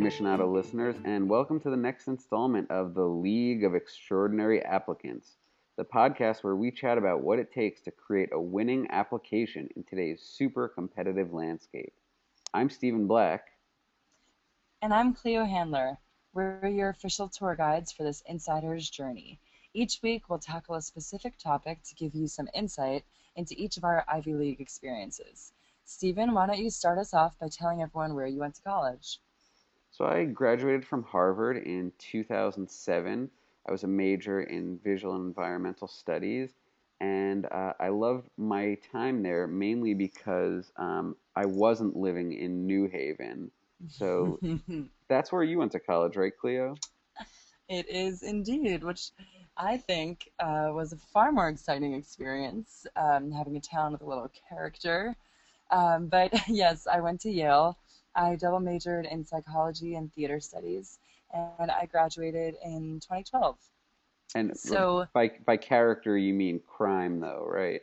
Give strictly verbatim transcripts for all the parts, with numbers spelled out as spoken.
Missionado listeners, and welcome to the next installment of the League of Extraordinary Applicants, the podcast where we chat about what it takes to create a winning application in today's super competitive landscape. I'm Stephen Black. And I'm Cleo Handler. We're your official tour guides for this insider's journey. Each week, we'll tackle a specific topic to give you some insight into each of our Ivy League experiences. Stephen, why don't you start us off by telling everyone where you went to college? So I graduated from Harvard in two thousand seven. I was a major in visual and environmental studies, and uh, I loved my time there mainly because um, I wasn't living in New Haven. So that's where you went to college, right, Cleo? It is indeed, which I think uh, was a far more exciting experience, um, having a town with a little character. Um, but yes, I went to Yale. I double majored in psychology and theater studies, and I graduated in twenty twelve. And So, by by character, you mean crime, though, right?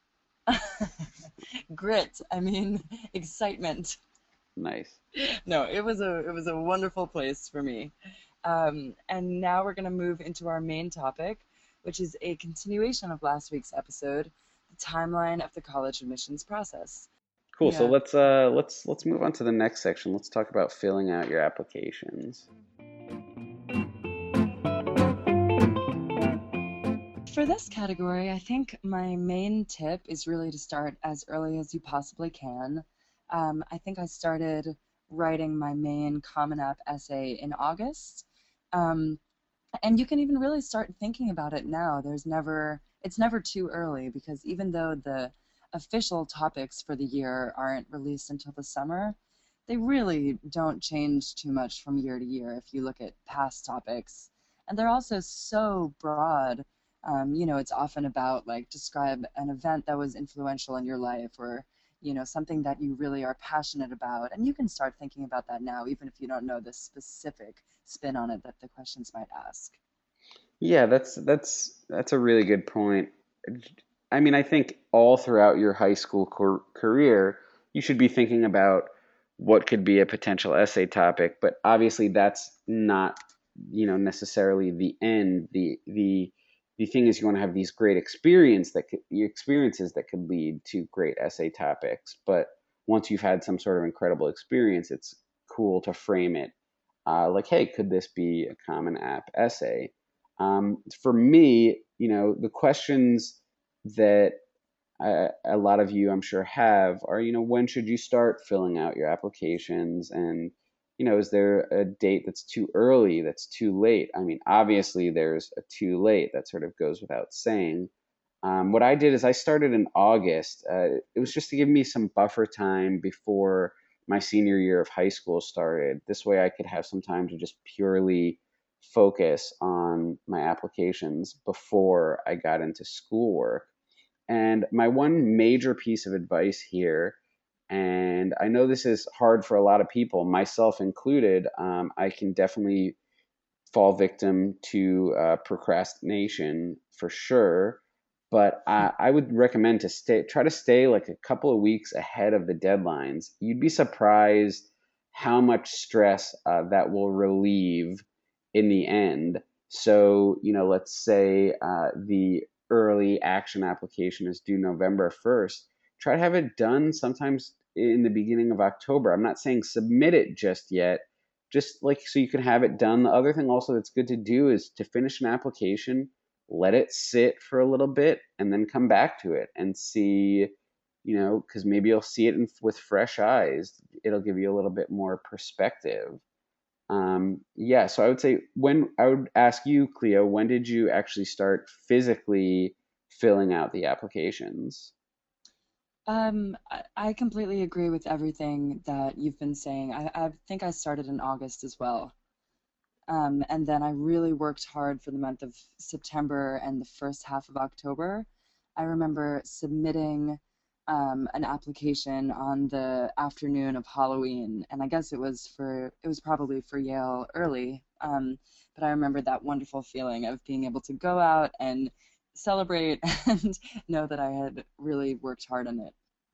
grit, I mean, excitement. Nice. No, it was a it was a wonderful place for me. Um, and now we're going to move into our main topic, which is a continuation of last week's episode, the timeline of the college admissions process. Cool. So Yeah. let's uh let's let's move on to the next section. Let's talk about filling out your applications. For this category, I think my main tip is really to start as early as you possibly can. Um, I think I started writing my main Common App essay in August. Um, and you can even really start thinking about it now. There's never, it's never too early because even though the official topics for the year aren't released until the summer, they really don't change too much from year to year if you look at past topics. And they're also so broad. Um, you know, it's often about like describe an event that was influential in your life or, you know, something that you really are passionate about. And you can start thinking about that now, even if you don't know the specific spin on it that the questions might ask. Yeah, that's that's that's a really good point. I mean, I think all throughout your high school cor- career, you should be thinking about what could be a potential essay topic, but obviously that's not, you know, necessarily the end. The the the thing is you want to have these great experience that could, experiences that could lead to great essay topics, but once you've had some sort of incredible experience, it's cool to frame it uh, like, hey, could this be a Common App essay? Um, for me, you know, the questions that uh, a lot of you, I'm sure, have are, you know, when should you start filling out your applications? And, you know, is there a date that's too early, that's too late? I mean, obviously, there's a too late. That sort of goes without saying. Um, what I did is I started in August. Uh, it was just to give me some buffer time before my senior year of high school started. This way I could have some time to just purely focus on my applications before I got into schoolwork. And my one major piece of advice here, and I know this is hard for a lot of people, myself included, um, I can definitely fall victim to uh, procrastination for sure. But I, I would recommend to stay, try to stay like a couple of weeks ahead of the deadlines. You'd be surprised how much stress uh, that will relieve in the end. So, you know, let's say uh, the early action application is due November first. Try to have it done sometimes in the beginning of October. I'm not saying submit it just yet, just like so you can have it done. The other thing also that's good to do is to finish an application, let it sit for a little bit, and then come back to it and see, you know, because maybe you'll see it in, with fresh eyes. It'll give you a little bit more perspective. Um, yeah, so I would say when I would ask you, Cleo, when did you actually start physically filling out the applications? Um, I, I completely agree with everything that you've been saying. I, I think I started in August as well. Um, and then I really worked hard for the month of September and the first half of October. I remember submitting um, an application on the afternoon of Halloween, and I guess it was for, it was probably for Yale early. Um, but I remember that wonderful feeling of being able to go out and celebrate and know that I had really worked hard on it.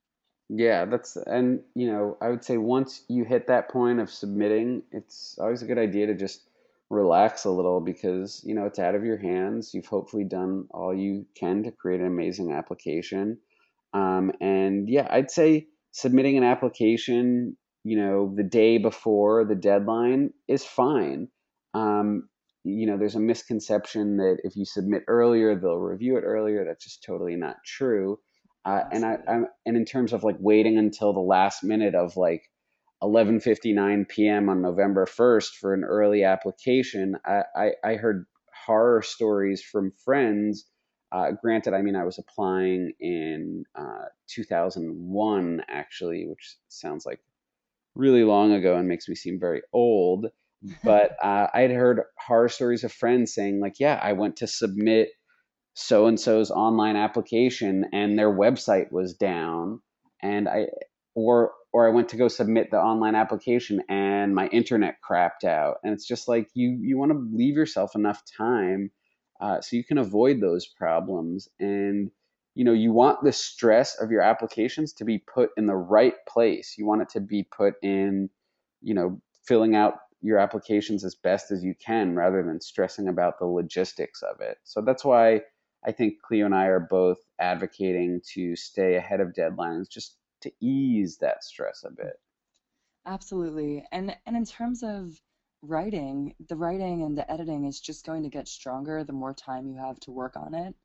Yeah, that's, and you know, I would say once you hit that point of submitting, it's always a good idea to just relax a little because, you know, it's out of your hands. You've hopefully done all you can to create an amazing application. Um, and yeah, I'd say submitting an application, you know, the day before the deadline is fine. Um, you know, there's a misconception that if you submit earlier, they'll review it earlier. That's just totally not true. Uh, and I, Absolutely. I'm, and in terms of like waiting until the last minute of like eleven fifty-nine p m on November first for an early application, I, I, I heard horror stories from friends. Uh, granted, I mean, I was applying in uh, two thousand one, actually, which sounds like really long ago and makes me seem very old. But uh, I had heard horror stories of friends saying, like, yeah, I went to submit so and so's online application and their website was down, and I or or I went to go submit the online application and my internet crapped out. And it's just like you you want to leave yourself enough time uh, so you can avoid those problems. And you know, you want the stress of your applications to be put in the right place. You want it to be put in, you know, filling out your applications as best as you can rather than stressing about the logistics of it. So that's why I think Cleo and I are both advocating to stay ahead of deadlines just to ease that stress a bit. Absolutely. And and in terms of writing, the writing and the editing is just going to get stronger the more time you have to work on it.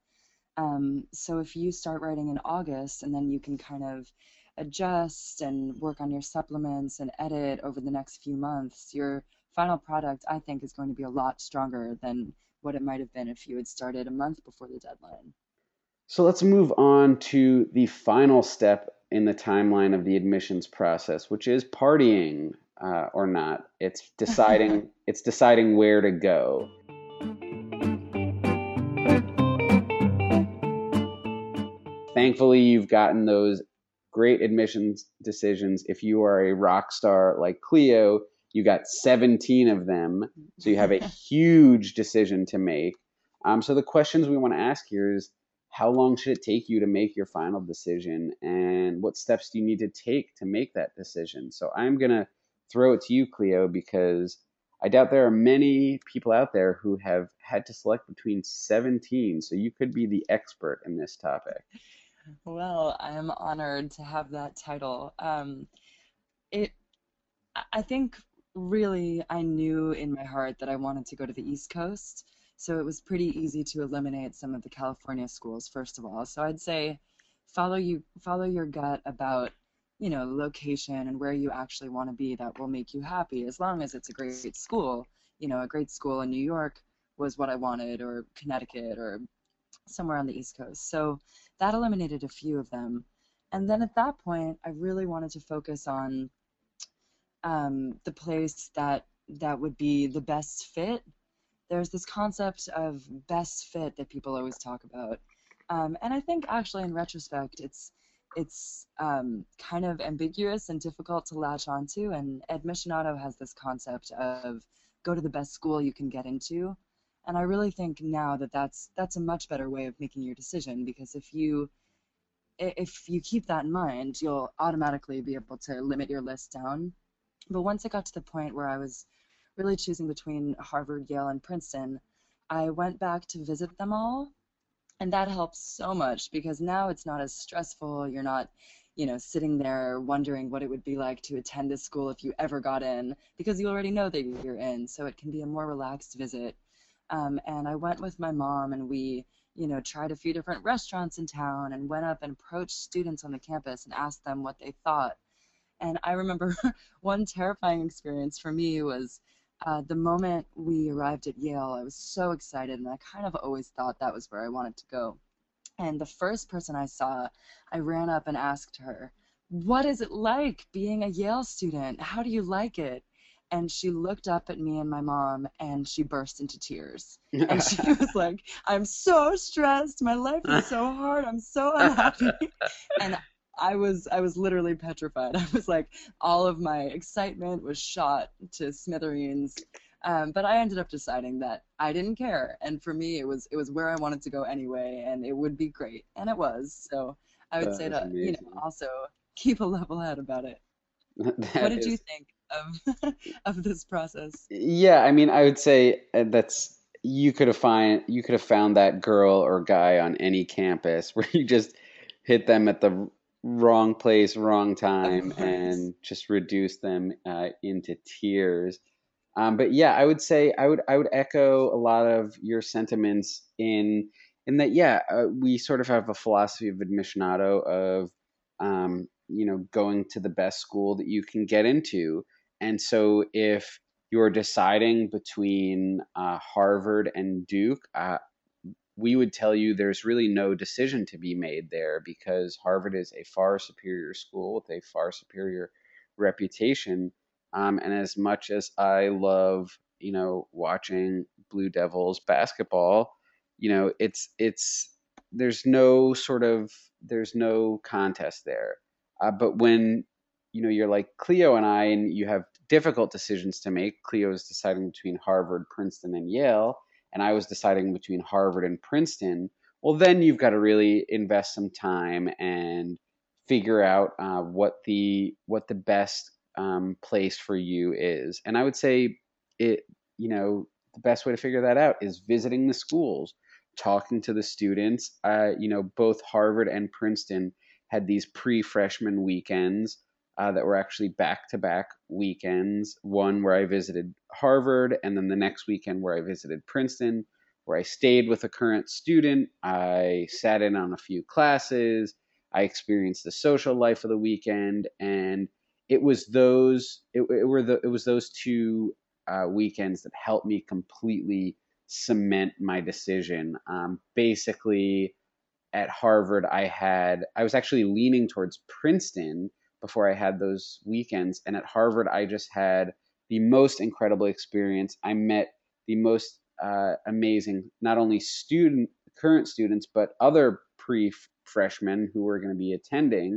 Um, so if you start writing in August and then you can kind of adjust and work on your supplements and edit over the next few months, your final product, I think, is going to be a lot stronger than what it might have been if you had started a month before the deadline. So let's move on to the final step in the timeline of the admissions process, which is partying uh, or not. It's deciding it's deciding where to go. Thankfully, you've gotten those great admissions decisions. If you are a rock star like Cleo, you got seventeen of them. So you have a huge decision to make. Um, so the questions we want to ask here is how long should it take you to make your final decision? And what steps do you need to take to make that decision? So I'm going to throw it to you, Cleo, because I doubt there are many people out there who have had to select between seventeen. So you could be the expert in this topic. Well, I am honored to have that title. Um, it, I I think really I knew in my heart that I wanted to go to the East Coast, so it was pretty easy to eliminate some of the California schools, first of all. So I'd say follow you follow your gut about, you know, location and where you actually want to be that will make you happy, as long as it's a great school. You know, a great school in New York was what I wanted, or Connecticut, or somewhere on the East Coast. So that eliminated a few of them. And then at that point, I really wanted to focus on um, the place that that would be the best fit. There's this concept of best fit that people always talk about, um, and I think actually in retrospect, it's it's um, kind of ambiguous and difficult to latch onto. And Admission Auto has this concept of go to the best school you can get into, and I really think now that that's that's a much better way of making your decision, because if you if you keep that in mind, you'll automatically be able to limit your list down. But once it got to the point where I was really choosing between Harvard, Yale, and Princeton, I went back to visit them all. And that helps so much because now it's not as stressful. You're not, you know, sitting there wondering what it would be like to attend this school if you ever got in, because you already know that you're in. So it can be a more relaxed visit. Um, and I went with my mom, and we, you know, tried a few different restaurants in town and went up and approached students on the campus and asked them what they thought. And I remember one terrifying experience for me was uh, the moment we arrived at Yale. I was so excited, and I kind of always thought that was where I wanted to go. And the first person I saw, I ran up and asked her, "What is it like being a Yale student? How do you like it?" And she looked up at me and my mom, and she burst into tears. And she was like, "I'm so stressed. My life is so hard. I'm so unhappy." And I was I was literally petrified. I was like, all of my excitement was shot to smithereens. Um, but I ended up deciding that I didn't care, and for me, it was it was where I wanted to go anyway, and it would be great, and it was. So I would That say was to, you know, amazing. also keep a level head about it. What That did you is, think of of this process? yeah, I mean, I would say uh, that's you could have find you could have found that girl or guy on any campus where you just hit them at the wrong place, wrong Of time, course. and just reduce them uh, into tears. Um, but yeah, I would say I would I would echo a lot of your sentiments in in that yeah, uh, we sort of have a philosophy of admissionato of um, you know going to the best school that you can get into, and so if you're deciding between uh, Harvard and Duke, uh, we would tell you there's really no decision to be made there because Harvard is a far superior school with a far superior reputation. Um, and as much as I love, you know, watching Blue Devils basketball, you know, it's it's there's no sort of there's no contest there. Uh, but when you know you're like Cleo and I, and you have difficult decisions to make. Cleo is deciding between Harvard, Princeton, and Yale, and I was deciding between Harvard and Princeton, well, then you've got to really invest some time and figure out uh, what the what the best um, place for you is. And I would say it, you know, the best way to figure that out is visiting the schools, talking to the students. Uh, you know, both Harvard and Princeton had these pre-freshman weekends uh, that were actually back-to-back weekends. One where I visited Harvard, and then the next weekend where I visited Princeton, where I stayed with a current student. I sat in on a few classes. I experienced the social life of the weekend, and it was those it, it were the it was those two uh, weekends that helped me completely cement my decision. Um, basically, at Harvard, I had I was actually leaning towards Princeton before I had those weekends, and at Harvard, I just had the most incredible experience. I met the most uh, amazing, not only student current students, but other pre freshmen who were going to be attending.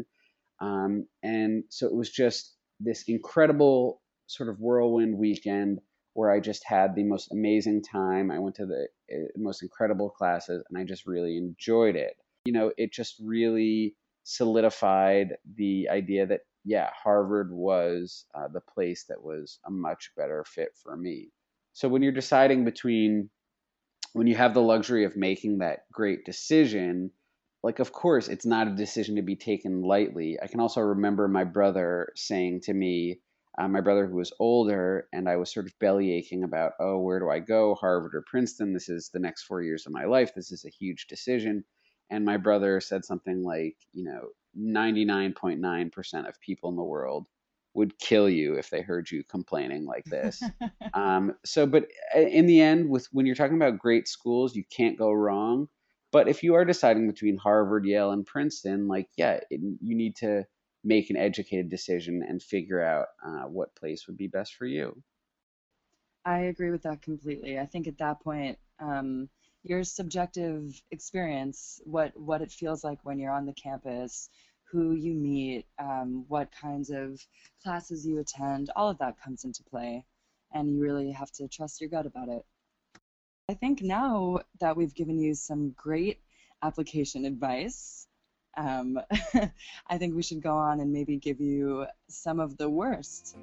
Um, and so it was just this incredible sort of whirlwind weekend where I just had the most amazing time. I went to the uh, most incredible classes and I just really enjoyed it. You know, it just really solidified the idea that, yeah, Harvard was uh, the place that was a much better fit for me. So when you're deciding between when you have the luxury of making that great decision, like, of course, it's not a decision to be taken lightly. I can also remember my brother saying to me, uh, my brother who was older, and I was sort of belly aching about, oh, where do I go, Harvard or Princeton? This is the next four years of my life. This is a huge decision. And my brother said something like, you know, ninety-nine point nine percent of people in the world would kill you if they heard you complaining like this. Um, so, but in the end, with when you're talking about great schools, you can't go wrong. But if you are deciding between Harvard, Yale, and Princeton, like, yeah, it, you need to make an educated decision and figure out uh, what place would be best for you. I agree with that completely. I think at that point, um, your subjective experience, what what it feels like when you're on the campus, who you meet, um, what kinds of classes you attend, all of that comes into play, and you really have to trust your gut about it. I think now that we've given you some great application advice, um, I think we should go on and maybe give you some of the worst.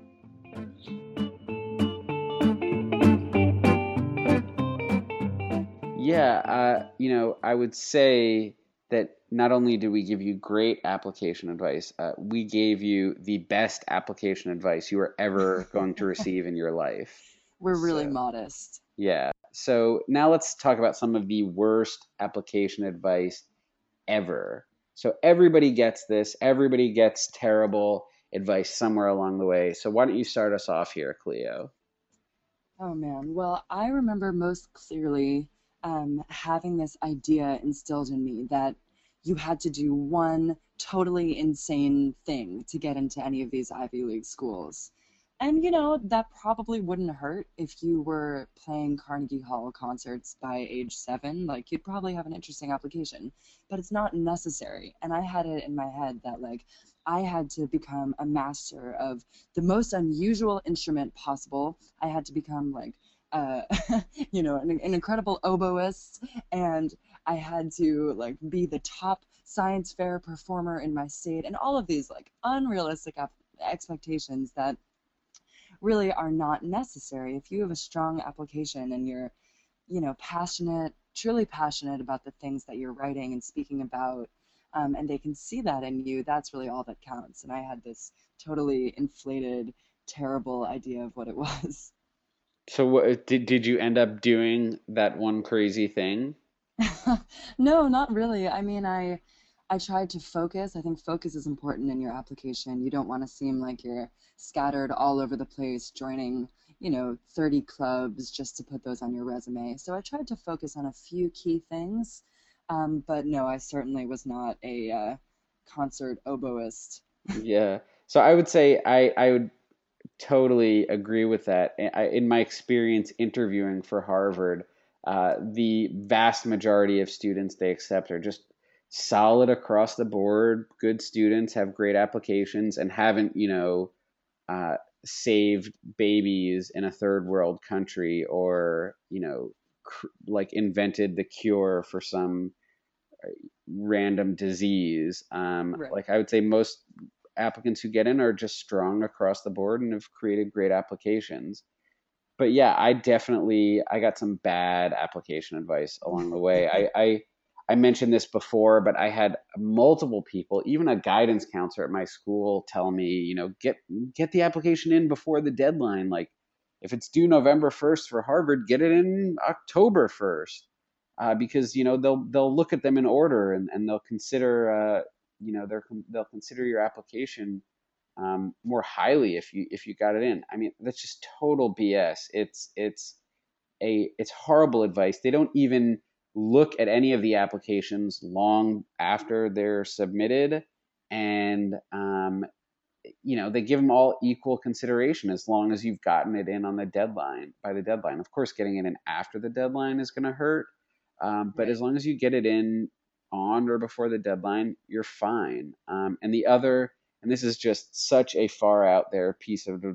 Yeah, uh, you know, I would say that not only did we give you great application advice, uh, we gave you the best application advice you are ever going to receive in your life. We're really So, modest. yeah. So now let's talk about some of the worst application advice ever. So everybody gets this. Everybody gets terrible advice somewhere along the way. So why don't you start us off here, Cleo? Oh man. Well, I remember most clearly um, having this idea instilled in me that you had to do one totally insane thing to get into any of these Ivy League schools. And you know, that probably wouldn't hurt if you were playing Carnegie Hall concerts by age seven. Like, you'd probably have an interesting application, but it's not necessary. And I had it in my head that, like, I had to become a master of the most unusual instrument possible. I had to become like, uh, you know, an, an incredible oboist, and I had to like be the top science fair performer in my state, and all of these like unrealistic ap- expectations that really are not necessary. If you have a strong application and you're, you know, passionate, truly passionate about the things that you're writing and speaking about, um, and they can see that in you, that's really all that counts. And I had this totally inflated, terrible idea of what it was. So what did did you end up doing that one crazy thing? No, not really. I mean, I I tried to focus. I think focus is important in your application. You don't want to seem like you're scattered all over the place, joining, you know, thirty clubs just to put those on your resume. So I tried to focus on a few key things. Um, but no, I certainly was not a uh, concert oboist. Yeah. So I would say I I would totally agree with that. I, in my experience interviewing for Harvard, uh, the vast majority of students they accept are just solid across the board, good students, have great applications, and haven't, you know, uh, saved babies in a third world country or, you know, cr- like invented the cure for some random disease. Um, Right. like I would say most applicants who get in are just strong across the board and have created great applications. But yeah, I definitely I got some bad application advice along the way. I I, I mentioned this before, but I had multiple people, even a guidance counselor at my school, tell me, you know, get get the application in before the deadline. Like if it's due November first for Harvard, get it in October first. Uh, because you know they'll they'll look at them in order and, and they'll consider uh, you know they're they'll consider your application um, more highly if you if you got it in. I mean, that's just total B S. It's it's a it's horrible advice. They don't even look at any of the applications long after they're submitted, and um, you know they give them all equal consideration as long as you've gotten it in on the deadline by the deadline. Of course, getting it in after the deadline is going to hurt, um, but as Right. long as you get it in on or before the deadline, you're fine. Um, and the other, and this is just such a far out there piece of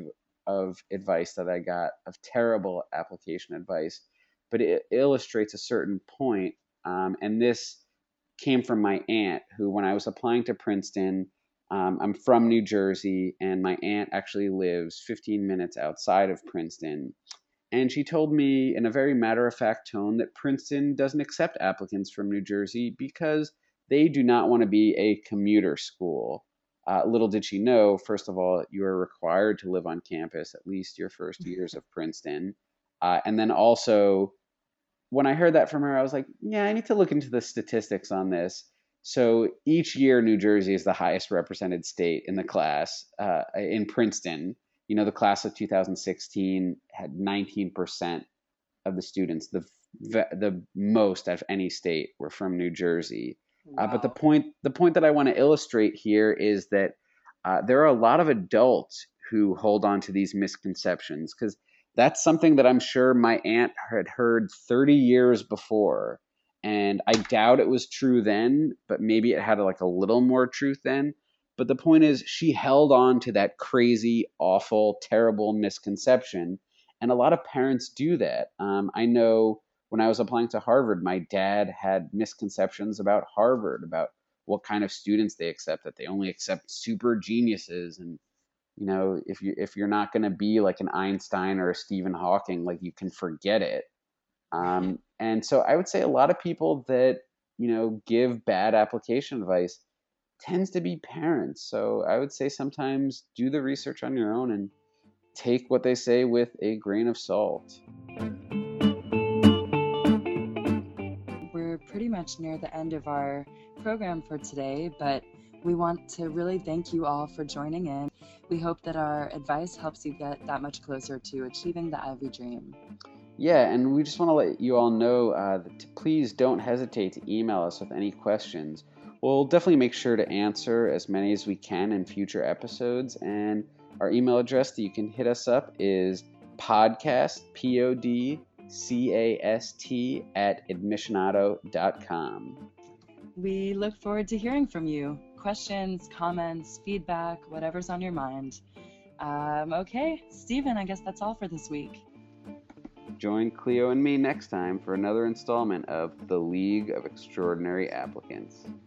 of advice that I got of terrible application advice, but it illustrates a certain point. Um, and this came from my aunt, who, when I was applying to Princeton, um, I'm from New Jersey, and my aunt actually lives fifteen minutes outside of Princeton. And she told me in a very matter of fact tone that Princeton doesn't accept applicants from New Jersey because they do not want to be a commuter school. Uh, little did she know, first of all, you are required to live on campus at least your first years of Princeton. Uh, and then also, when I heard that from her, I was like, yeah, I need to look into the statistics on this. So each year, New Jersey is the highest represented state in the class uh, in Princeton. You know, the class of two thousand sixteen had nineteen percent of the students, the the most of any state, were from New Jersey. Uh, but the Wow. point the point that I want to illustrate here is that uh, there are a lot of adults who hold on to these misconceptions because that's something that I'm sure my aunt had heard thirty years before. And I doubt it was true then, but maybe it had like a little more truth then. But the point is, she held on to that crazy, awful, terrible misconception. And a lot of parents do that. Um, I know when I was applying to Harvard, my dad had misconceptions about Harvard, about what kind of students they accept, that they only accept super geniuses. And, you know, if you if you're not going to be like an Einstein or a Stephen Hawking, like you can forget it. Right. Um, and so I would say a lot of people that, you know, give bad application advice tends to be parents. So I would say sometimes do the research on your own and take what they say with a grain of salt. We're pretty much near the end of our program for today, but we want to really thank you all for joining in. We hope that our advice helps you get that much closer to achieving the Ivy Dream. Yeah, and we just want to let you all know uh, that please don't hesitate to email us with any questions. We'll definitely make sure to answer as many as we can in future episodes. And our email address that you can hit us up is podcast, P O D C A S T, at admissionado dot com. We look forward to hearing from you. Questions, comments, feedback, whatever's on your mind. Um, okay, Stephen, I guess that's all for this week. Join Cleo and me next time for another installment of The League of Extraordinary Applicants.